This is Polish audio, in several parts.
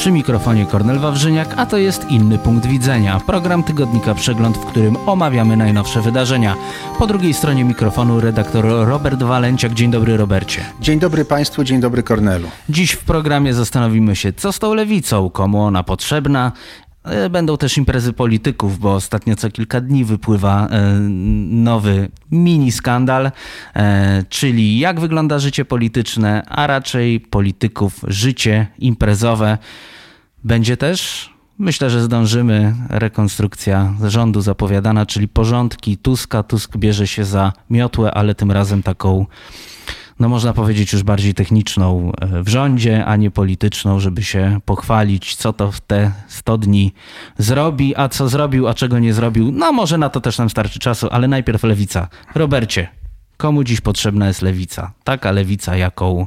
Przy mikrofonie Kornel Wawrzyniak, a to jest Inny Punkt Widzenia. Program tygodnika Przegląd, w którym omawiamy najnowsze wydarzenia. Po drugiej stronie mikrofonu redaktor Robert Walenciak. Dzień dobry, Robercie. Dzień dobry Państwu, dzień dobry Kornelu. Dziś w programie zastanowimy się, co z tą lewicą, komu ona potrzebna. Będą też imprezy polityków, bo ostatnio co kilka dni wypływa nowy mini skandal, czyli jak wygląda życie polityczne, a raczej polityków życie imprezowe. Będzie też, myślę, że zdążymy, rekonstrukcja rządu zapowiadana, czyli porządki Tuska. Tusk bierze się za miotłę, ale tym razem taką, no można powiedzieć już bardziej techniczną w rządzie, a nie polityczną, żeby się pochwalić, co to w te 100 dni zrobi, a co zrobił, a czego nie zrobił. No może na to też nam starczy czasu, ale najpierw lewica. Robercie, komu dziś potrzebna jest lewica? Taka lewica, jaką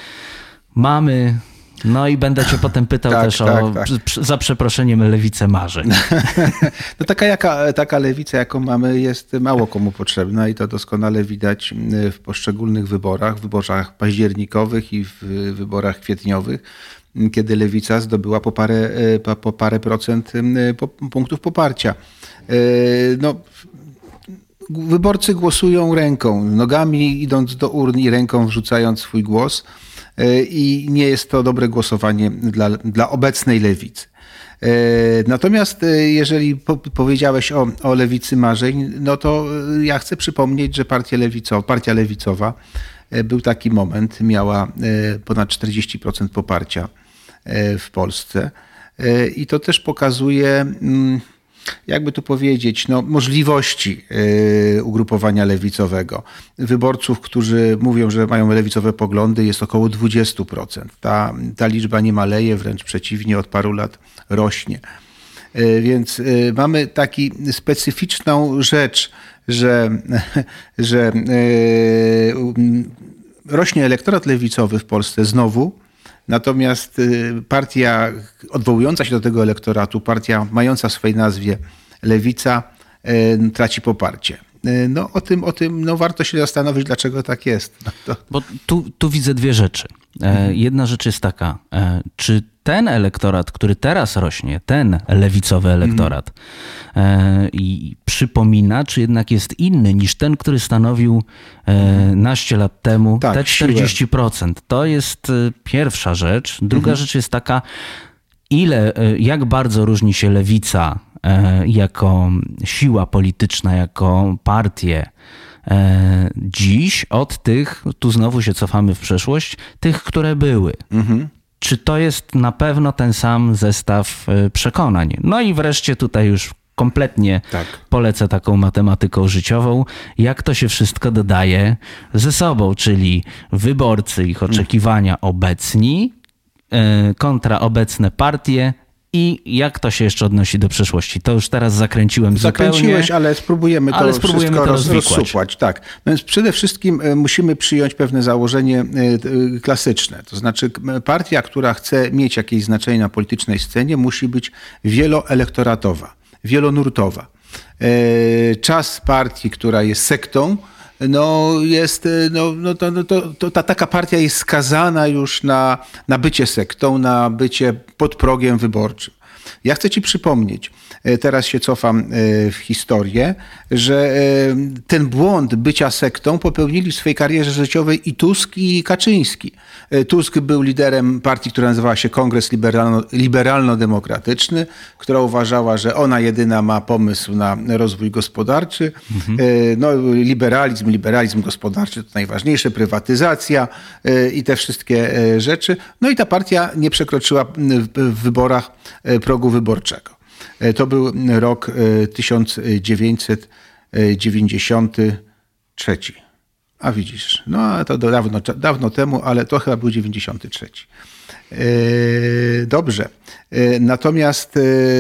mamy. No i będę cię potem pytał za przeproszeniem, lewicę marzeń. No taka lewica, jaką mamy, jest mało komu potrzebna i to doskonale widać w poszczególnych wyborach październikowych i w wyborach kwietniowych, kiedy lewica zdobyła po parę procent punktów poparcia. No, wyborcy głosują ręką, nogami idąc do urn i ręką wrzucając swój głos. I nie jest to dobre głosowanie dla obecnej lewicy. Natomiast jeżeli powiedziałeś o lewicy marzeń, no to ja chcę przypomnieć, że partia lewicowa był taki moment, miała ponad 40% poparcia w Polsce i to też pokazuje, jakby tu powiedzieć, no, możliwości ugrupowania lewicowego. Wyborców, którzy mówią, że mają lewicowe poglądy, jest około 20%. Ta liczba nie maleje, wręcz przeciwnie, od paru lat rośnie. Więc mamy taką specyficzną rzecz, że rośnie elektorat lewicowy w Polsce znowu. Natomiast partia odwołująca się do tego elektoratu, partia mająca w swojej nazwie lewica, traci poparcie. No o tym no, warto się zastanowić, dlaczego tak jest. No Bo tu widzę dwie rzeczy. Jedna rzecz jest taka, czy ten elektorat, który teraz rośnie, ten lewicowy elektorat i przypomina, czy jednak jest inny niż ten, który stanowił naście lat temu, te 40%. To jest pierwsza rzecz. Druga rzecz jest taka, jak bardzo różni się lewica jako siła polityczna, jako partię dziś od tych, tu znowu się cofamy w przeszłość, tych, które były. Czy to jest na pewno ten sam zestaw przekonań? No i wreszcie tutaj już kompletnie polecę taką matematyką życiową, jak to się wszystko dodaje ze sobą, czyli wyborcy, ich oczekiwania obecni kontra obecne partie i jak to się jeszcze odnosi do przeszłości. To już teraz zakręciłem zupełnie. Ale spróbujemy to wszystko rozsupłać. Tak. No więc przede wszystkim musimy przyjąć pewne założenie klasyczne. To znaczy partia, która chce mieć jakieś znaczenie na politycznej scenie, musi być wieloelektoratowa, wielonurtowa. Czas partii, która jest sektą, taka partia jest skazana już na bycie sektą, na bycie pod progiem wyborczym. Ja chcę ci przypomnieć, teraz się cofam w historię, że ten błąd bycia sektą popełnili w swojej karierze życiowej i Tusk, i Kaczyński. Tusk był liderem partii, która nazywała się Kongres Liberalno-Demokratyczny, która uważała, że ona jedyna ma pomysł na rozwój gospodarczy. No, liberalizm gospodarczy to najważniejsze, prywatyzacja i te wszystkie rzeczy. No i ta partia nie przekroczyła w wyborach progu wyborczego. To był rok 1993. A widzisz, no to dawno temu, ale to chyba był 93. Dobrze. Natomiast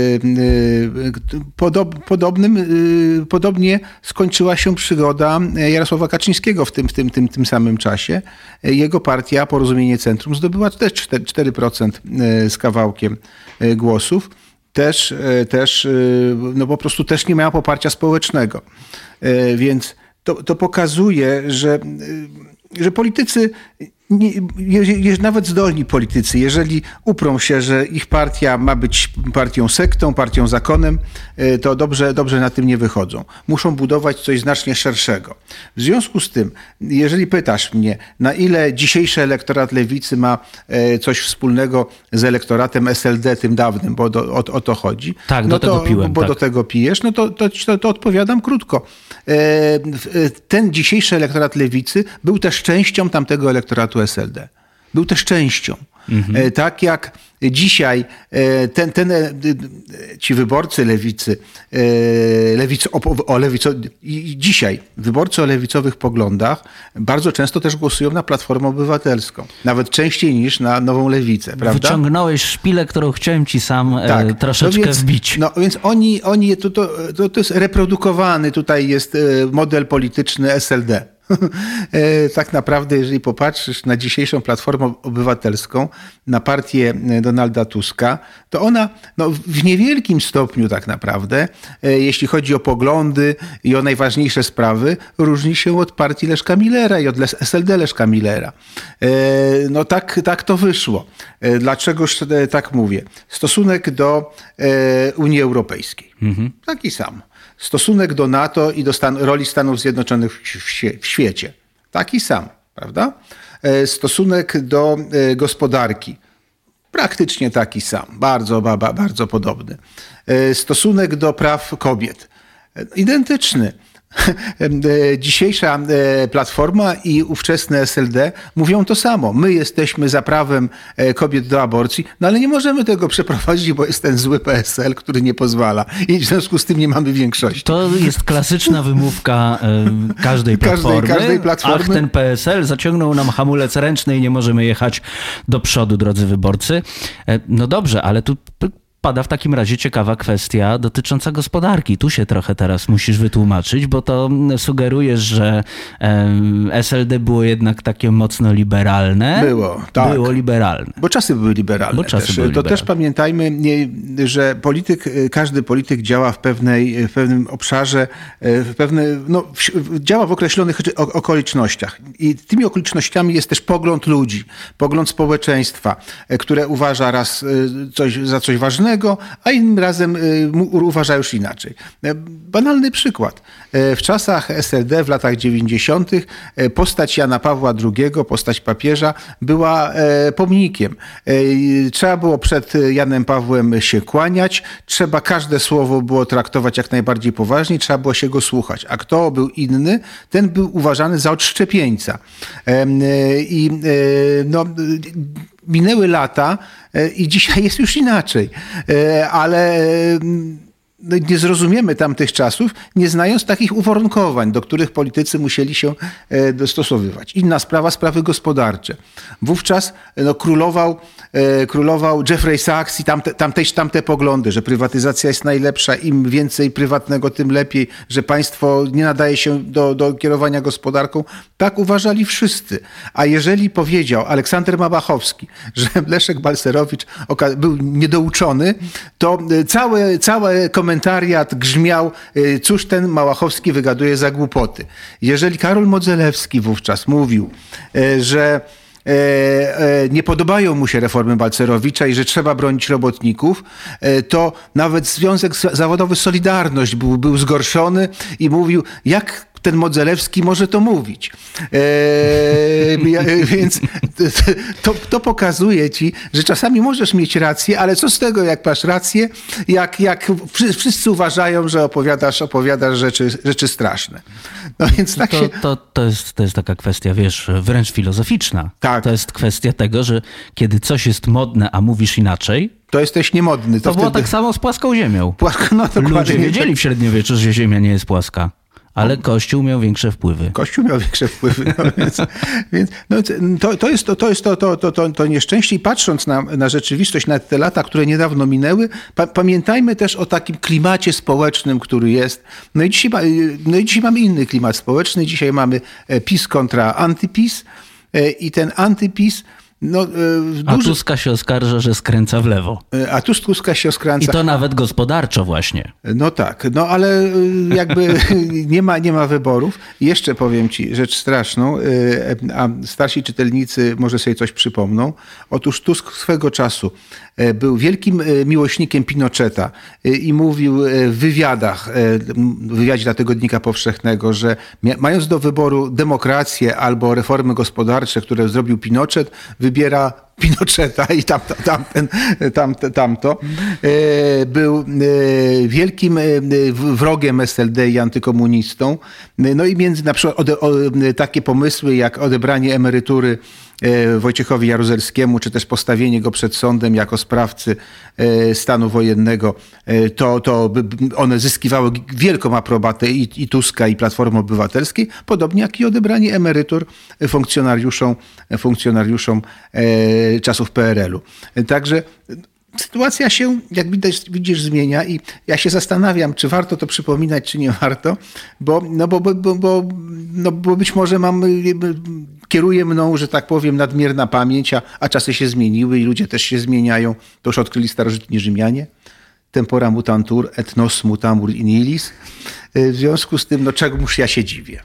podobnie skończyła się przygoda Jarosława Kaczyńskiego w tym samym czasie. Jego partia Porozumienie Centrum zdobyła też 4% z kawałkiem głosów. Też no po prostu też nie miała poparcia społecznego. Więc to pokazuje, że politycy Nawet zdolni politycy, jeżeli uprą się, że ich partia ma być partią sektą, partią zakonem, to dobrze na tym nie wychodzą. Muszą budować coś znacznie szerszego. W związku z tym, jeżeli pytasz mnie, na ile dzisiejszy elektorat lewicy ma coś wspólnego z elektoratem SLD tym dawnym, bo o to chodzi. Tak, do tego piłem. Bo tak. do tego pijesz, no to odpowiadam krótko. Ten dzisiejszy elektorat lewicy był też częścią tamtego elektoratu SLD. Był też częścią. Tak jak dzisiaj ci wyborcy lewicy, dzisiaj wyborcy o lewicowych poglądach bardzo często też głosują na Platformę Obywatelską. Nawet częściej niż na Nową Lewicę, prawda? Wyciągnąłeś szpilę, którą chciałem ci sam troszeczkę wbić. No więc oni to jest reprodukowany, tutaj jest model polityczny SLD. Tak naprawdę, jeżeli popatrzysz na dzisiejszą Platformę Obywatelską, na partię Donalda Tuska, to ona w niewielkim stopniu tak naprawdę, jeśli chodzi o poglądy i o najważniejsze sprawy, różni się od partii Leszka Millera i od SLD Leszka Millera. No tak to wyszło. Dlaczegoż tak mówię? Stosunek do Unii Europejskiej. Taki sam. Stosunek do NATO i do roli Stanów Zjednoczonych w świecie. Taki sam, prawda? Stosunek do gospodarki. Praktycznie taki sam. Bardzo podobny. Stosunek do praw kobiet. Identyczny. Dzisiejsza Platforma i ówczesne SLD mówią to samo. My jesteśmy za prawem kobiet do aborcji, no ale nie możemy tego przeprowadzić, bo jest ten zły PSL, który nie pozwala. I w związku z tym nie mamy większości. To jest klasyczna wymówka każdej platformy. Każdej platformy. Ach, ten PSL zaciągnął nam hamulec ręczny i nie możemy jechać do przodu, drodzy wyborcy. No dobrze, ale tu pada w takim razie ciekawa kwestia dotycząca gospodarki. Tu się trochę teraz musisz wytłumaczyć, bo to sugerujesz, że SLD było jednak takie mocno liberalne. Było liberalne. Bo czasy były liberalne. To też pamiętajmy, że każdy polityk działa w pewnym obszarze, działa w określonych okolicznościach. I tymi okolicznościami jest też pogląd ludzi, pogląd społeczeństwa, które uważa raz za coś ważnego, a innym razem uważa już inaczej. Banalny przykład. W czasach SLD w latach 90. postać Jana Pawła II, postać papieża, była pomnikiem. Trzeba było przed Janem Pawłem się kłaniać, każde słowo było traktować jak najbardziej poważnie, trzeba było się go słuchać. A kto był inny, ten był uważany za odszczepieńca. Minęły lata i dzisiaj jest już inaczej, ale nie zrozumiemy tamtych czasów, nie znając takich uwarunkowań, do których politycy musieli się dostosowywać. Inna sprawa, sprawy gospodarcze. Wówczas królował Jeffrey Sachs i tamte poglądy, że prywatyzacja jest najlepsza, im więcej prywatnego, tym lepiej, że państwo nie nadaje się do kierowania gospodarką. Tak uważali wszyscy. A jeżeli powiedział Aleksander Małachowski, że Leszek Balcerowicz był niedouczony, to całe komentariat grzmiał, cóż ten Małachowski wygaduje za głupoty. Jeżeli Karol Modzelewski wówczas mówił, że nie podobają mu się reformy Balcerowicza i że trzeba bronić robotników, to nawet Związek Zawodowy Solidarność był zgorszony i mówił, jak ten Modzelewski może to mówić. Więc to pokazuje ci, że czasami możesz mieć rację, ale co z tego, jak masz rację, jak wszyscy uważają, że opowiadasz rzeczy straszne. No więc tak się... To jest taka kwestia, wiesz, wręcz filozoficzna. Tak. To jest kwestia tego, że kiedy coś jest modne, a mówisz inaczej, to jesteś niemodny. To było tak samo z płaską ziemią. Ludzie wiedzieli w średniowieczu, że ziemia nie jest płaska. Ale Kościół miał większe wpływy. To nieszczęście i patrząc na rzeczywistość, na te lata, które niedawno minęły, pamiętajmy też o takim klimacie społecznym, który jest. No i dzisiaj mamy inny klimat społeczny. Dzisiaj mamy PiS kontra antyPiS i ten antyPiS No, a Tuska się oskarża, że skręca w lewo. A Tuska się oskręca. I to nawet gospodarczo właśnie. No tak, no ale jakby nie ma wyborów. Jeszcze powiem ci rzecz straszną, a starsi czytelnicy może sobie coś przypomną. Otóż Tusk swego czasu był wielkim miłośnikiem Pinocheta i mówił w wywiadzie dla Tygodnika Powszechnego, że mając do wyboru demokrację albo reformy gospodarcze, które zrobił Pinochet, wybiera Pinocheta i tamto. Był wielkim wrogiem SLD i antykomunistą. No i między na przykład takie pomysły jak odebranie emerytury Wojciechowi Jaruzelskiemu, czy też postawienie go przed sądem jako sprawcy stanu wojennego, to one zyskiwały wielką aprobatę i Tuska, i Platformy Obywatelskiej, podobnie jak i odebranie emerytur funkcjonariuszom czasów PRL-u. Także sytuacja się, jak widzisz, zmienia i ja się zastanawiam, czy warto to przypominać, czy nie warto, bo być może kieruje mną, że tak powiem, nadmierna pamięć, a czasy się zmieniły i ludzie też się zmieniają. To już odkryli starożytni Rzymianie. Tempora mutantur, et nos mutamur in illis. W związku z tym, czemuż ja się dziwię.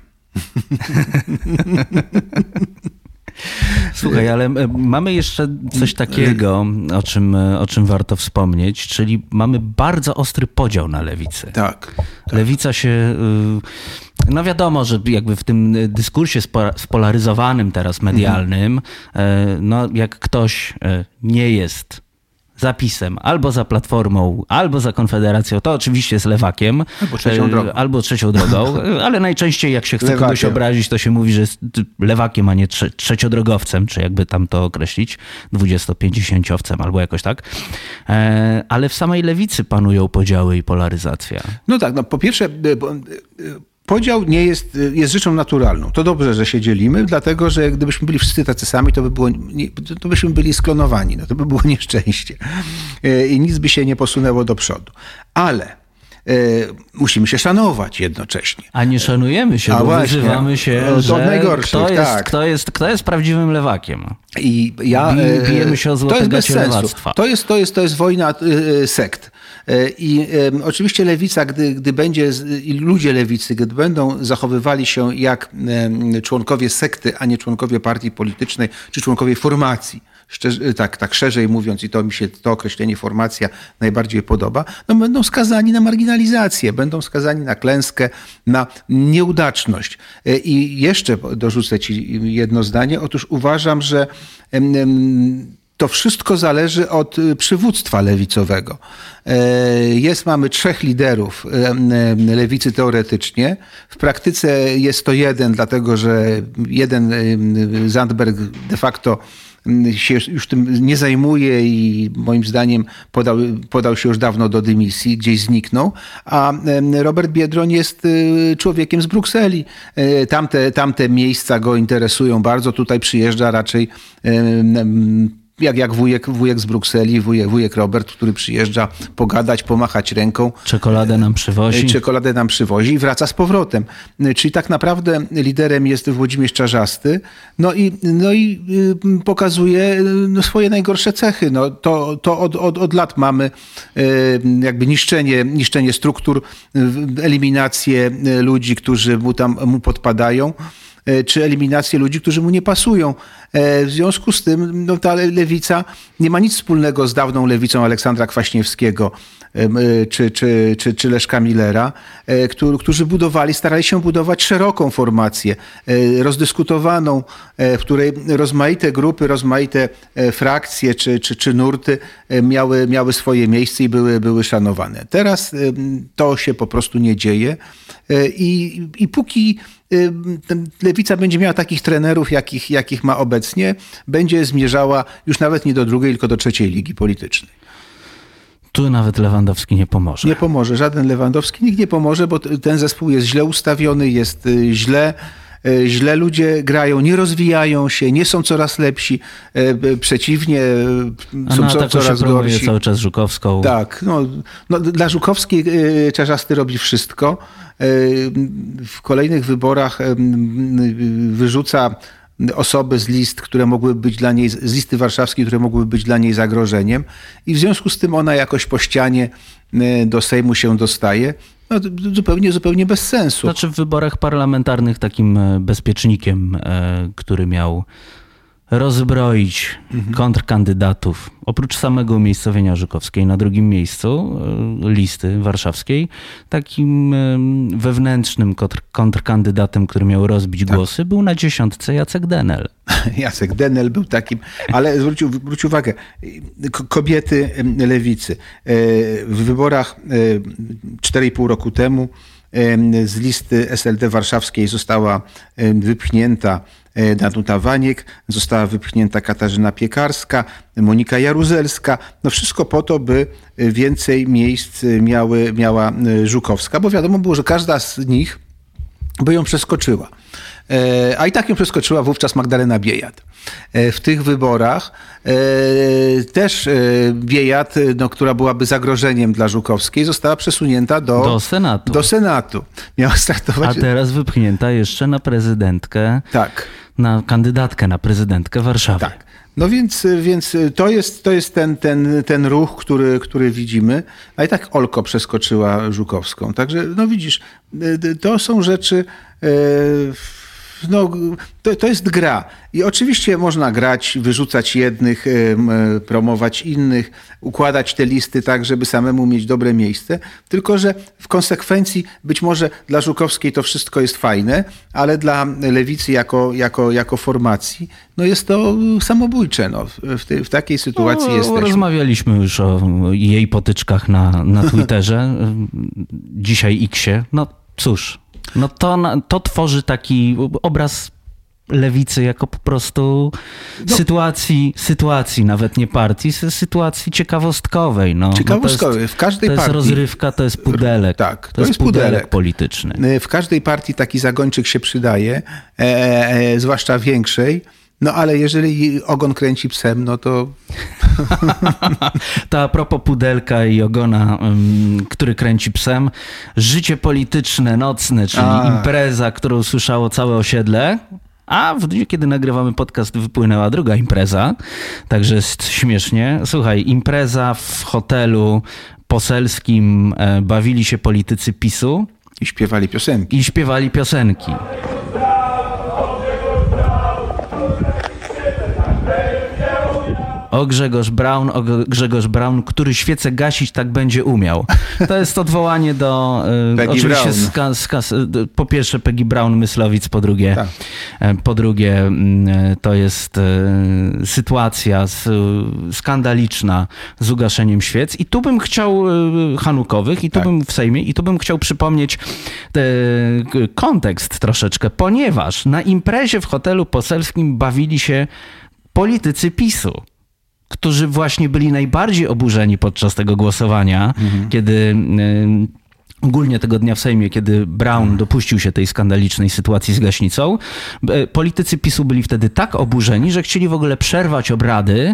Słuchaj, ale mamy jeszcze coś takiego, o czym warto wspomnieć, czyli mamy bardzo ostry podział na lewicę. Tak. Lewica się, no wiadomo, że jakby w tym dyskursie spolaryzowanym teraz medialnym, no jak ktoś nie jest za PiS-em, albo za Platformą, albo za Konfederacją, to oczywiście jest lewakiem. Albo trzecią drogą. Ale najczęściej jak się chce kogoś obrazić, to się mówi, że jest lewakiem, a nie trzeciodrogowcem, czy jakby tam to określić, 20-50owcem albo jakoś tak. Ale w samej lewicy panują podziały i polaryzacja. No tak, po pierwsze... Podział jest rzeczą naturalną. To dobrze, że się dzielimy, dlatego że gdybyśmy byli wszyscy tacy sami, to byśmy byli sklonowani. To by było nieszczęście. I nic by się nie posunęło do przodu. Ale musimy się szanować jednocześnie. A nie szanujemy się, bo wyzywamy się, że kto jest prawdziwym lewakiem. I bijemy się o złote gacie lewactwa. To jest wojna sekt. I oczywiście lewica, gdy będzie, i ludzie lewicy, gdy będą zachowywali się jak członkowie sekty, a nie członkowie partii politycznej, czy członkowie formacji, tak szerzej mówiąc, i to mi się to określenie formacja najbardziej podoba, no będą skazani na marginalizację, będą skazani na klęskę, na nieudaczność. I jeszcze dorzucę ci jedno zdanie. Otóż uważam, że to wszystko zależy od przywództwa lewicowego. Mamy 3 liderów lewicy teoretycznie. W praktyce jest to jeden, dlatego że jeden Zandberg de facto się już tym nie zajmuje i moim zdaniem podał się już dawno do dymisji, gdzieś zniknął, a Robert Biedroń jest człowiekiem z Brukseli. Tamte miejsca go interesują bardzo. Tutaj przyjeżdża raczej jak wujek z Brukseli, wujek Robert, który przyjeżdża pogadać, pomachać ręką. Czekoladę nam przywozi i wraca z powrotem. Czyli tak naprawdę liderem jest Włodzimierz Czarzasty. No i pokazuje swoje najgorsze cechy. To od lat mamy jakby niszczenie struktur, eliminację ludzi, którzy mu podpadają, czy eliminację ludzi, którzy mu nie pasują. W związku z tym ta lewica nie ma nic wspólnego z dawną lewicą Aleksandra Kwaśniewskiego czy Leszka Millera, którzy starali się budować szeroką formację, rozdyskutowaną, w której rozmaite grupy, rozmaite frakcje czy nurty miały swoje miejsce i były szanowane. Teraz to się po prostu nie dzieje i póki lewica będzie miała takich trenerów, jakich ma obecnie, będzie zmierzała już nawet nie do 2., tylko do 3. ligi politycznej. Tu nawet Lewandowski nie pomoże. Nie pomoże, żaden Lewandowski, nikt nie pomoże, bo ten zespół jest źle ustawiony, jest źle ludzie grają, nie rozwijają się, nie są coraz lepsi, przeciwnie, są coraz gorsi. Cały czas Żukowską. Tak, dla Żukowskiej Czarzasty robi wszystko. W kolejnych wyborach wyrzuca osoby z list, które mogły być dla niej, z listy warszawskiej, które mogły być dla niej zagrożeniem i w związku z tym ona jakoś po ścianie do Sejmu się dostaje. No, zupełnie bez sensu. Znaczy w wyborach parlamentarnych takim bezpiecznikiem, który miał rozbroić kontrkandydatów, oprócz samego umiejscowienia Żukowskiej na drugim miejscu listy warszawskiej, takim wewnętrznym kontrkandydatem, który miał rozbić głosy, był na 10 Jacek Denel. Jacek Denel był takim, ale zwróć uwagę, kobiety lewicy w wyborach 4,5 roku temu z listy SLD warszawskiej została wypchnięta Danuta Waniek, została wypchnięta Katarzyna Piekarska, Monika Jaruzelska. No wszystko po to, by więcej miejsc miała Żukowska, bo wiadomo było, że każda z nich by ją przeskoczyła. A i tak ją przeskoczyła wówczas Magdalena Biejat. W tych wyborach też Biejat, która byłaby zagrożeniem dla Żukowskiej, została przesunięta do Senatu. Miała startować... A teraz wypchnięta jeszcze na prezydentkę, tak, na kandydatkę na prezydentkę Warszawy. Tak. No więc to jest ten ruch, który widzimy, a i tak Olko przeskoczyła Żukowską. Także no widzisz, to są rzeczy... No, to jest gra. I oczywiście można grać, wyrzucać jednych, promować innych, układać te listy tak, żeby samemu mieć dobre miejsce. Tylko że w konsekwencji być może dla Żukowskiej to wszystko jest fajne, ale dla lewicy jako formacji no jest to samobójcze. No, w takiej sytuacji jesteśmy. Rozmawialiśmy już o jej potyczkach na Twitterze, dzisiaj Xie. No cóż. No to tworzy taki obraz lewicy jako po prostu sytuacji, nawet nie partii, sytuacji ciekawostkowej. Ciekawostkowej. W każdej partii. To jest rozrywka, to jest pudelek. Tak, to jest pudelek polityczny. W każdej partii taki zagończyk się przydaje, zwłaszcza większej. No ale jeżeli ogon kręci psem, no to... To a propos pudelka i ogona, który kręci psem, życie polityczne, nocne, czyli impreza, którą słyszało całe osiedle, a w dniu, kiedy nagrywamy podcast, wypłynęła druga impreza, także jest śmiesznie. Słuchaj, impreza w hotelu poselskim, bawili się politycy PiS-u. I śpiewali piosenki. O Grzegorz Braun, który świecę gasić tak będzie umiał. To jest odwołanie do oczywiście po pierwsze Peggy Brown Myslowic, po drugie to jest sytuacja skandaliczna z ugaszeniem świec i tu bym chciał hanukowych i tu bym w Sejmie i tu bym chciał przypomnieć kontekst troszeczkę, ponieważ na imprezie w hotelu poselskim bawili się politycy PiS-u, którzy właśnie byli najbardziej oburzeni podczas tego głosowania, kiedy ogólnie tego dnia w Sejmie, kiedy Braun dopuścił się tej skandalicznej sytuacji z gaśnicą, politycy PiS-u byli wtedy tak oburzeni, że chcieli w ogóle przerwać obrady.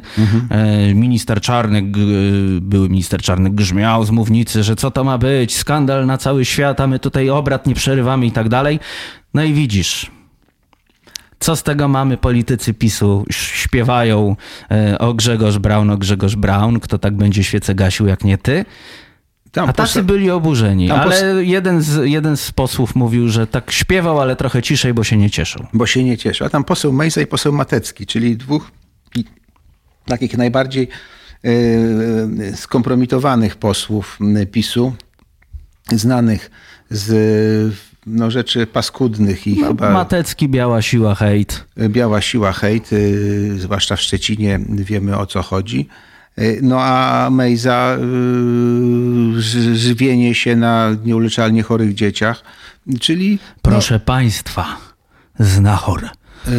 Były minister Czarnek grzmiał z mównicy, że co to ma być, skandal na cały świat, a my tutaj obrad nie przerywamy i tak dalej. No i widzisz... Co z tego mamy? Politycy PiS-u śpiewają o Grzegorz Braun, kto tak będzie świecę gasił jak nie ty. A tacy byli oburzeni, ale jeden z posłów mówił, że tak śpiewał, ale trochę ciszej, bo się nie cieszył. A tam poseł Mejza i poseł Matecki, czyli dwóch takich najbardziej skompromitowanych posłów PiS-u, znanych z rzeczy paskudnych i chyba... Matecki, Biała Siła, hejt. Biała Siła, hejt, zwłaszcza w Szczecinie wiemy, o co chodzi. No a Mejza żywienie się na nieuleczalnie chorych dzieciach, czyli... Proszę państwa, znachor.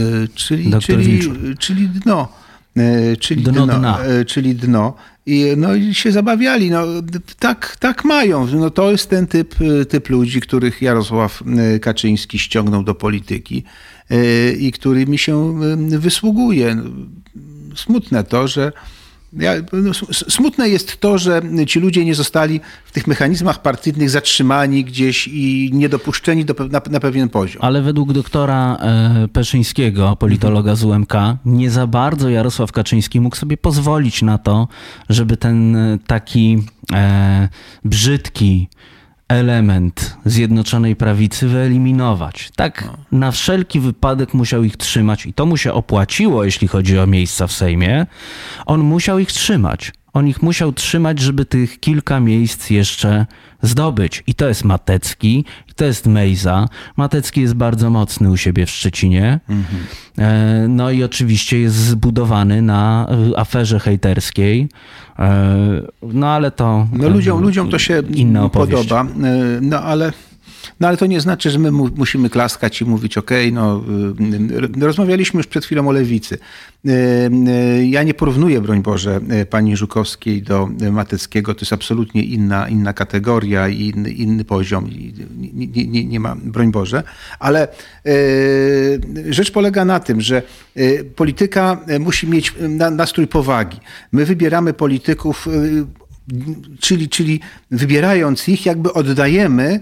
Czyli dno. Czyli dno. I się zabawiali. No, tak mają. No, to jest ten typ ludzi, których Jarosław Kaczyński ściągnął do polityki i którymi się wysługuje. Smutne to, że Smutne jest to, że ci ludzie nie zostali w tych mechanizmach partyjnych zatrzymani gdzieś i niedopuszczeni na pewien poziom. Ale według doktora Peszyńskiego, politologa z UMK, nie za bardzo Jarosław Kaczyński mógł sobie pozwolić na to, żeby ten taki brzydki element Zjednoczonej Prawicy wyeliminować. Tak na wszelki wypadek musiał ich trzymać i to mu się opłaciło, jeśli chodzi o miejsca w Sejmie. On musiał ich trzymać. On ich musiał trzymać, żeby tych kilka miejsc jeszcze zdobyć. I to jest Matecki, i to jest Mejza. Matecki jest bardzo mocny u siebie w Szczecinie. No i oczywiście jest zbudowany na aferze hejterskiej. No ale to ludziom to się podoba. No ale to nie znaczy, że my musimy klaskać i mówić rozmawialiśmy już przed chwilą o lewicy. Ja nie porównuję, broń Boże, pani Żukowskiej do Mateckiego. To jest absolutnie inna kategoria i inny poziom. Nie ma, broń Boże. Ale rzecz polega na tym, że polityka musi mieć nastrój powagi. My wybieramy polityków, czyli wybierając ich, jakby oddajemy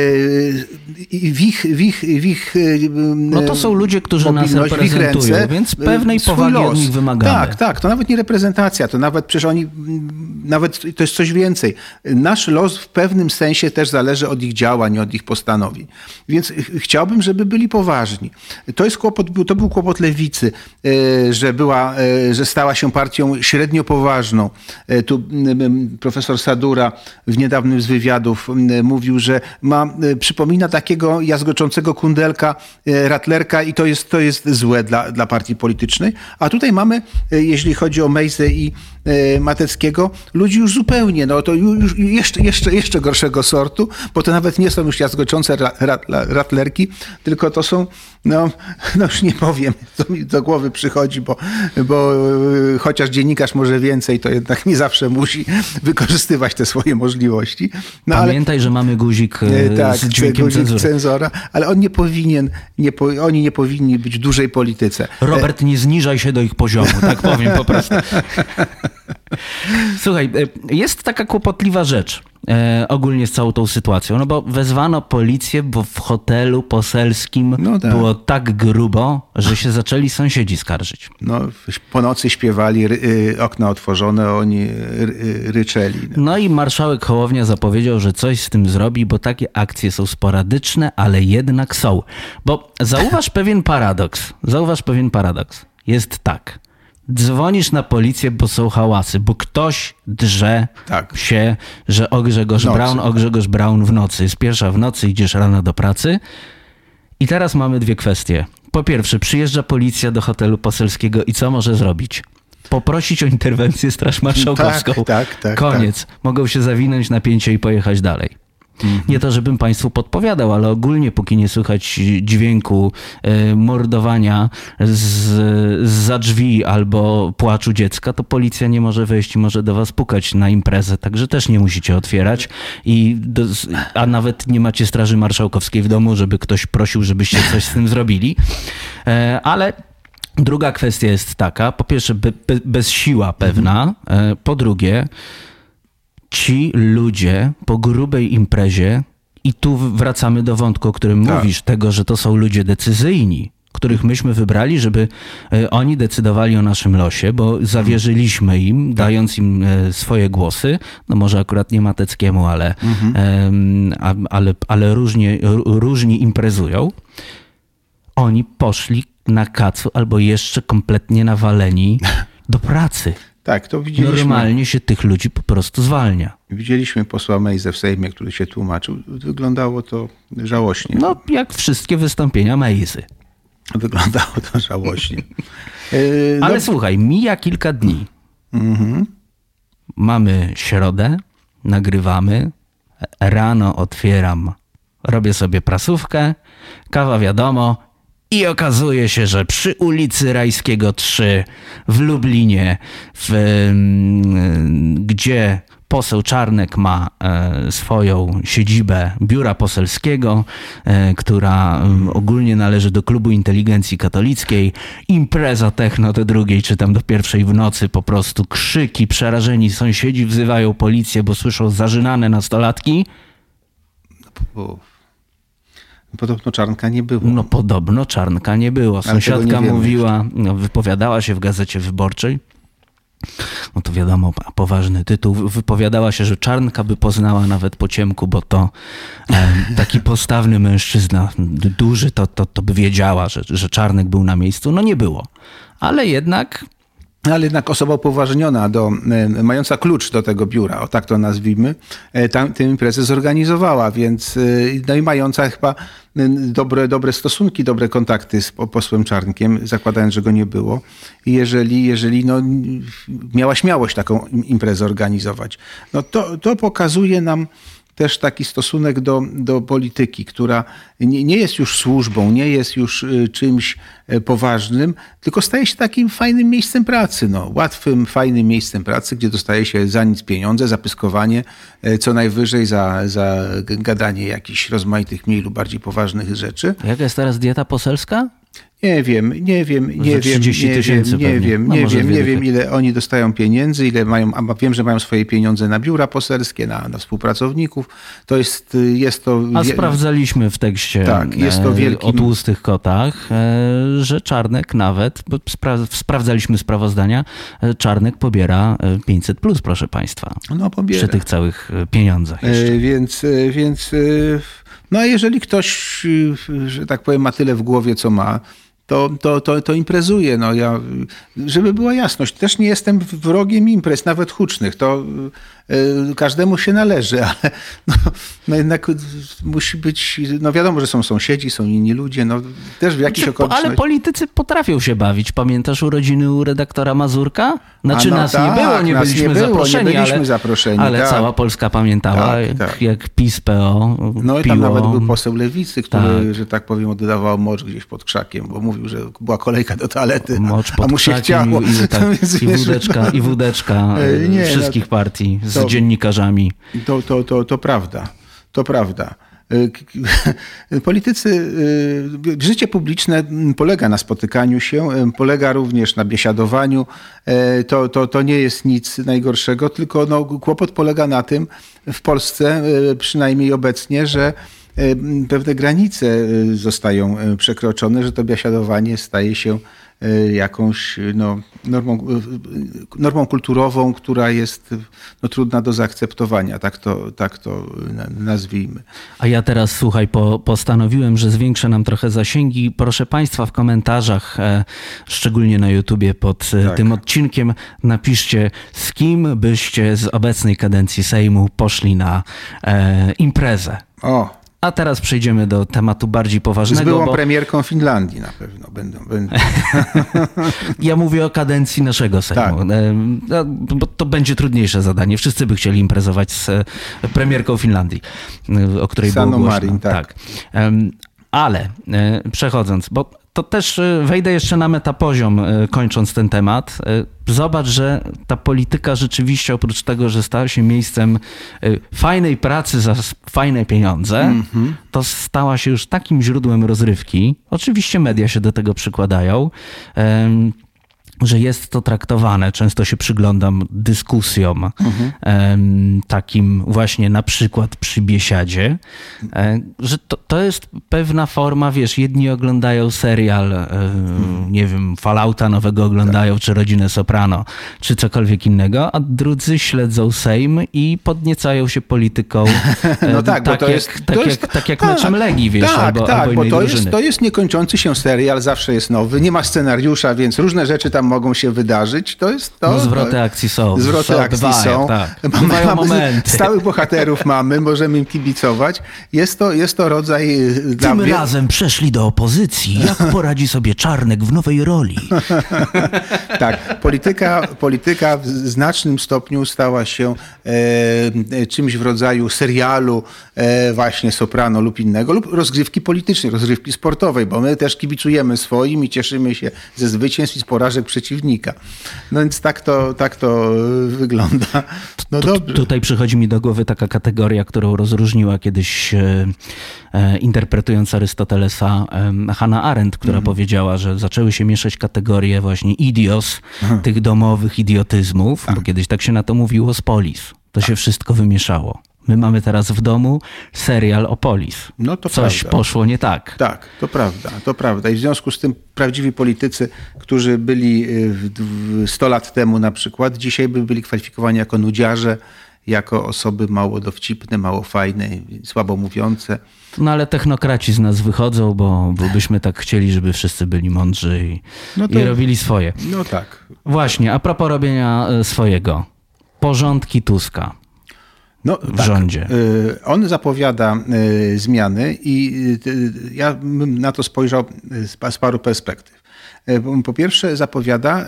w ich no to są ludzie, którzy nas reprezentują, więc pewnej powagi od nich wymagamy. Tak, to nawet nie reprezentacja, to nawet przecież nawet to jest coś więcej. Nasz los w pewnym sensie też zależy od ich działań, od ich postanowień. Więc chciałbym, żeby byli poważni. To był kłopot lewicy, że stała się partią średnio poważną. Tu profesor Sadura w niedawnym z wywiadów mówił, że przypomina takiego jazgoczącego kundelka, ratlerka i to jest złe dla partii politycznej. A tutaj mamy, jeśli chodzi o Mejzę i Mateckiego, ludzi już zupełnie, to już jeszcze gorszego sortu, bo to nawet nie są już jazgoczące ratlerki, tylko to są, już nie powiem, co mi do głowy przychodzi, bo chociaż dziennikarz może więcej, to jednak nie zawsze musi wykorzystywać te swoje możliwości. Pamiętaj, że mamy guzik z dźwiękiem cenzora, ale oni nie powinni być w dużej polityce. Robert, nie zniżaj się do ich poziomu, tak powiem po prostu. Słuchaj, jest taka kłopotliwa rzecz ogólnie z całą tą sytuacją, bo wezwano policję, bo w hotelu poselskim było tak grubo, że się zaczęli sąsiedzi skarżyć. Po nocy śpiewali, okna otworzone, oni ryczeli. No i marszałek Hołownia zapowiedział, że coś z tym zrobi, bo takie akcje są sporadyczne, ale jednak są. Bo zauważ pewien paradoks. Jest tak. Dzwonisz na policję, bo są hałasy, bo ktoś drze się, że o Grzegorz Braun w nocy. Jest pierwsza w nocy, idziesz rano do pracy. I teraz mamy dwie kwestie. Po pierwsze, przyjeżdża policja do hotelu poselskiego i co może zrobić? Poprosić o interwencję Straż Marszałkowską. Tak. Koniec. Mogą się zawinąć na pięcie i pojechać dalej. Nie to, żebym państwu podpowiadał, ale ogólnie póki nie słychać dźwięku mordowania zza drzwi albo płaczu dziecka, to policja nie może wejść i może do was pukać na imprezę, także też nie musicie otwierać. A nawet nie macie Straży Marszałkowskiej w domu, żeby ktoś prosił, żebyście coś z tym zrobili. Ale druga kwestia jest taka, po pierwsze bezsiła pewna, po drugie ci ludzie po grubej imprezie, i tu wracamy do wątku, o którym mówisz, tego, że to są ludzie decyzyjni, których myśmy wybrali, żeby oni decydowali o naszym losie, bo zawierzyliśmy im, dając im swoje głosy. No może akurat nie Mateckiemu, ale różni imprezują. Oni poszli na kacu albo jeszcze kompletnie nawaleni do pracy. Tak, to widzieliśmy. Normalnie się tych ludzi po prostu zwalnia. Widzieliśmy posła Mejzę w Sejmie, który się tłumaczył. Wyglądało to żałośnie. Jak wszystkie wystąpienia Mejzy. Wyglądało to żałośnie. Ale słuchaj, mija kilka dni. Mamy środę, nagrywamy, rano otwieram, robię sobie prasówkę, kawa wiadomo, i okazuje się, że przy ulicy Rajskiego 3 w Lublinie, gdzie poseł Czarnek ma swoją siedzibę biura poselskiego, która ogólnie należy do Klubu Inteligencji Katolickiej. Impreza techno do drugiej, czy tam do pierwszej w nocy, po prostu krzyki, przerażeni sąsiedzi wzywają policję, bo słyszą zażynane nastolatki. Podobno Czarnka nie było. No podobno Czarnka nie było. Sąsiadka mówiła, wypowiadała się w Gazecie Wyborczej. No to wiadomo, poważny tytuł. Wypowiadała się, że Czarnka by poznała nawet po ciemku, bo to taki postawny mężczyzna, duży, to by wiedziała, że Czarnek był na miejscu. No nie było. Ale jednak osoba upoważniona, mająca klucz do tego biura, o tak to nazwijmy, tę imprezę zorganizowała, więc no i mająca chyba dobre stosunki, dobre kontakty z posłem Czarnkiem, zakładając, że go nie było. Jeżeli no, miała śmiałość taką imprezę organizować, no to pokazuje nam też taki stosunek do polityki, która nie jest już służbą, nie jest już czymś poważnym, tylko staje się takim fajnym miejscem pracy. No, łatwym, fajnym miejscem pracy, gdzie dostaje się za nic pieniądze, za pyskowanie, co najwyżej za gadanie jakichś rozmaitych mniej lub bardziej poważnych rzeczy. Jaka jest teraz dieta poselska? Nie wiem, ile oni dostają pieniędzy, ile mają, a wiem, że mają swoje pieniądze na biura poselskie, na współpracowników. To jest to... A sprawdzaliśmy w tekście jest to o tłustych kotach, że Czarnek nawet, bo sprawdzaliśmy sprawozdania, Czarnek pobiera 500+, proszę państwa. No pobiera. Przy tych całych pieniądzach jeszcze. Więc no a jeżeli ktoś, że tak powiem, ma tyle w głowie, co ma, to imprezuje. No żeby była jasność, też nie jestem wrogiem imprez, nawet hucznych. To każdemu się należy, ale no jednak musi być, no wiadomo, że są sąsiedzi, są inni ludzie, no też w jakichś okolicznościach. Ale politycy potrafią się bawić. Pamiętasz urodziny u redaktora Mazurka? Znaczy nas nie było, nie byliśmy zaproszeni. Ale cała Polska pamiętała, jak PiS, PO No i tam nawet był poseł Lewicy, który, że tak powiem, oddawał mocz gdzieś pod krzakiem, bo mówił, że była kolejka do toalety, a mu się chciało. I wódeczka wszystkich partii z dziennikarzami. To prawda. To prawda. Politycy, życie publiczne polega na spotykaniu się, polega również na biesiadowaniu. To nie jest nic najgorszego, tylko no, kłopot polega na tym w Polsce, przynajmniej obecnie, że pewne granice zostają przekroczone, że to biesiadowanie staje się jakąś normą kulturową, która jest trudna do zaakceptowania. Tak to nazwijmy. A ja teraz, słuchaj, postanowiłem, że zwiększę nam trochę zasięgi. Proszę państwa, w komentarzach, szczególnie na YouTubie pod tym odcinkiem, napiszcie, z kim byście z obecnej kadencji Sejmu poszli na imprezę. A teraz przejdziemy do tematu bardziej poważnego. Z byłą premierką Finlandii na pewno będą. Ja mówię o kadencji naszego Sejmu, bo to będzie trudniejsze zadanie. Wszyscy by chcieli imprezować z premierką Finlandii, o której było głośno. Marin, tak. Ale przechodząc, bo to też wejdę jeszcze na metapoziom, kończąc ten temat. Zobacz, że ta polityka rzeczywiście, oprócz tego, że stała się miejscem fajnej pracy za fajne pieniądze, to stała się już takim źródłem rozrywki. Oczywiście media się do tego przykładają, że jest to traktowane, często się przyglądam dyskusjom takim właśnie na przykład przy biesiadzie, że to jest pewna forma, wiesz, jedni oglądają serial, nie wiem, Fallouta nowego oglądają, czy Rodzinę Soprano, czy cokolwiek innego, a drudzy śledzą Sejm i podniecają się polityką, tak jak meczem Legii, wiesz, albo bo innej drużyny. To jest niekończący się serial, zawsze jest nowy, nie ma scenariusza, więc różne rzeczy tam mogą się wydarzyć. Zwroty akcji są. Mamy momenty. Stałych bohaterów możemy im kibicować. Jest to rodzaj... Tym razem przeszli do opozycji. Jak poradzi sobie Czarnek w nowej roli? Tak. Polityka w znacznym stopniu stała się czymś w rodzaju serialu właśnie Soprano lub innego, lub rozgrywki politycznej, rozgrywki sportowej, bo my też kibicujemy swoim i cieszymy się ze zwycięstw i z porażek przeciwników. przeciwnika. No więc tak to wygląda. No dobrze. Tutaj przychodzi mi do głowy taka kategoria, którą rozróżniła kiedyś interpretując Arystotelesa Hannah Arendt, która powiedziała, że zaczęły się mieszać kategorie właśnie idios, tych domowych idiotyzmów, bo kiedyś tak się na to mówiło z polis. To się wszystko wymieszało. My mamy teraz w domu serial o polis. No to coś prawda. Poszło nie tak. Tak, to prawda. I w związku z tym prawdziwi politycy, którzy byli 100 lat temu na przykład, dzisiaj by byli kwalifikowani jako nudziarze, jako osoby mało dowcipne, mało fajne, słabo mówiące. No ale technokraci z nas wychodzą, bo byśmy tak chcieli, żeby wszyscy byli mądrzy i robili swoje. No tak. Właśnie, a propos robienia swojego. Porządki Tuska. No, w rządzie. On zapowiada zmiany i ja bym na to spojrzał z paru perspektyw. Po pierwsze zapowiada,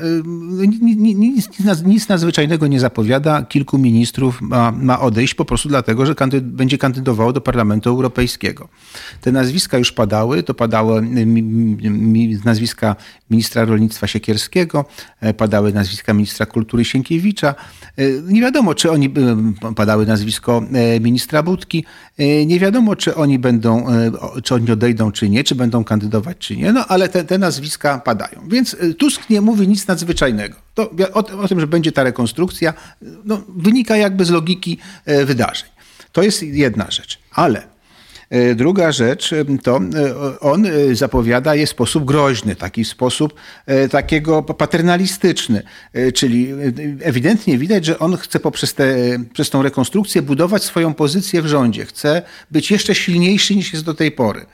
nic nadzwyczajnego nie zapowiada, kilku ministrów ma odejść po prostu dlatego, że będzie kandydowało do Parlamentu Europejskiego. Te nazwiska już padały, to padały nazwiska ministra rolnictwa Siekierskiego, padały nazwiska ministra kultury Sienkiewicza. Nie wiadomo, czy padały nazwisko ministra Budki, nie wiadomo, czy oni odejdą, czy nie, czy będą kandydować, czy nie, no ale te nazwiska padają. Więc Tusk nie mówi nic nadzwyczajnego. O tym, że będzie ta rekonstrukcja, no, wynika jakby z logiki wydarzeń. To jest jedna rzecz. Ale druga rzecz to on zapowiada je w sposób groźny, taki sposób takiego paternalistyczny. Czyli ewidentnie widać, że on chce przez tą rekonstrukcję budować swoją pozycję w rządzie. Chce być jeszcze silniejszy niż jest do tej pory.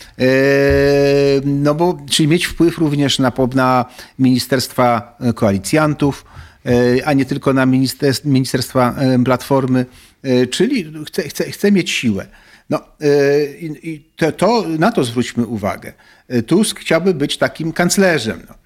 No czyli mieć wpływ również na ministerstwa koalicjantów, a nie tylko na ministerstwa Platformy, czyli chce mieć siłę. No, na to zwróćmy uwagę. Tusk chciałby być takim kanclerzem. No.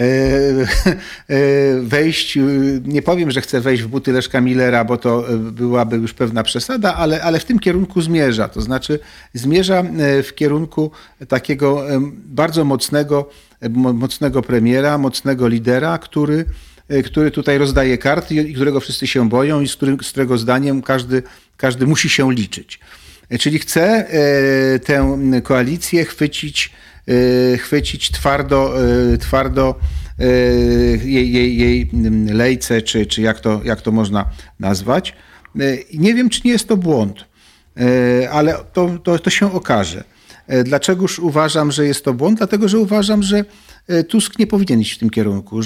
Wejść, nie powiem, że chce wejść w buty Leszka Millera, bo to byłaby już pewna przesada, ale w tym kierunku zmierza. To znaczy zmierza w kierunku takiego bardzo mocnego premiera, mocnego lidera, który tutaj rozdaje karty i którego wszyscy się boją i z którego zdaniem każdy musi się liczyć. Czyli chce tę koalicję chwycić twardo jej lejce, czy jak to można nazwać. Nie wiem, czy nie jest to błąd, ale to się okaże. Dlaczegoż uważam, że jest to błąd? Dlatego, że uważam, że Tusk nie powinien iść w tym kierunku,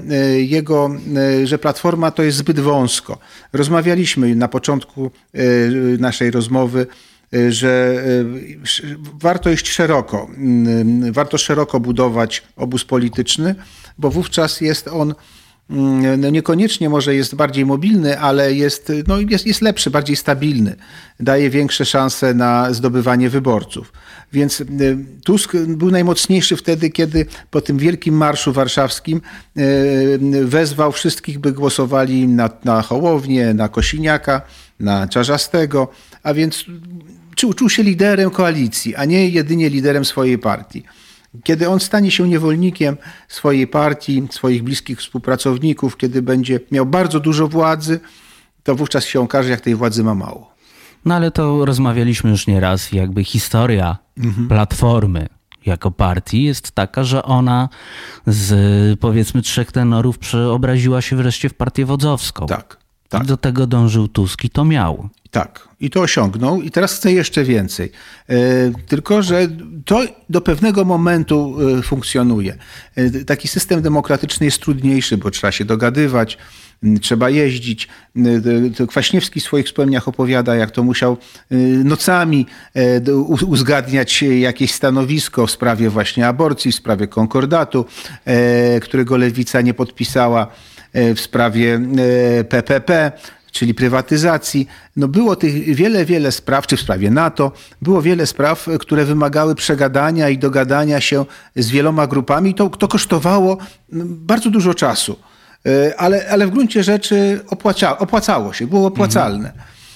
że Platforma to jest zbyt wąsko. Rozmawialiśmy na początku naszej rozmowy, że warto iść szeroko. Warto szeroko budować obóz polityczny, bo wówczas jest on niekoniecznie może jest bardziej mobilny, ale jest lepszy, bardziej stabilny. Daje większe szanse na zdobywanie wyborców. Więc Tusk był najmocniejszy wtedy, kiedy po tym wielkim marszu warszawskim wezwał wszystkich, by głosowali na Hołownię, na Kosiniaka, na Czarzastego, a więc czuł się liderem koalicji, a nie jedynie liderem swojej partii. Kiedy on stanie się niewolnikiem swojej partii, swoich bliskich współpracowników, kiedy będzie miał bardzo dużo władzy, to wówczas się okaże, jak tej władzy ma mało. No ale to rozmawialiśmy już nieraz. Jakby historia Platformy jako partii jest taka, że ona z powiedzmy 3 tenorów przeobraziła się wreszcie w partię wodzowską. Tak. I do tego dążył Tusk i to miał. Tak. I to osiągnął i teraz chce jeszcze więcej. Tylko że to do pewnego momentu funkcjonuje. Taki system demokratyczny jest trudniejszy, bo trzeba się dogadywać, trzeba jeździć. Kwaśniewski w swoich wspomnieniach opowiada, jak to musiał nocami uzgadniać jakieś stanowisko w sprawie właśnie aborcji, w sprawie konkordatu, którego Lewica nie podpisała, w sprawie PPP, czyli prywatyzacji. No było tych wiele spraw, czy w sprawie NATO, było wiele spraw, które wymagały przegadania i dogadania się z wieloma grupami. To kosztowało bardzo dużo czasu, ale w gruncie rzeczy opłacało się, było opłacalne.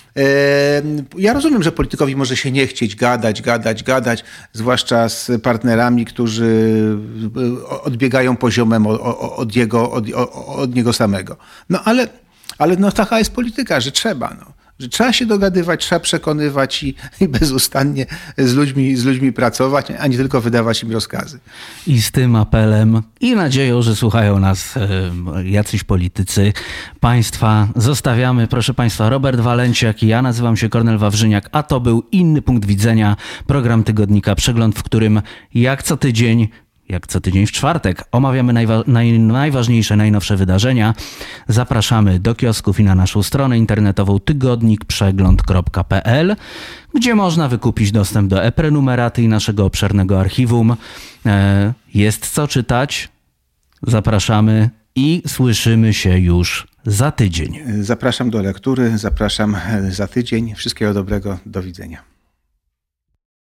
Ja rozumiem, że politykowi może się nie chcieć gadać, zwłaszcza z partnerami, którzy odbiegają poziomem od niego samego. No ale no, taka jest polityka, że trzeba. No. Że trzeba się dogadywać, trzeba przekonywać i bezustannie z ludźmi pracować, a nie tylko wydawać im rozkazy. I z tym apelem i nadzieją, że słuchają nas jacyś politycy państwa, zostawiamy, proszę państwa, Robert Walenciak i ja nazywam się Kornel Wawrzyniak, a to był Inny Punkt Widzenia, program tygodnika Przegląd, w którym jak co tydzień w czwartek omawiamy najważniejsze, najnowsze wydarzenia. Zapraszamy do kiosków i na naszą stronę internetową tygodnikprzegląd.pl, gdzie można wykupić dostęp do e-prenumeraty i naszego obszernego archiwum. Jest co czytać. Zapraszamy i słyszymy się już za tydzień. Zapraszam do lektury, zapraszam za tydzień. Wszystkiego dobrego, do widzenia.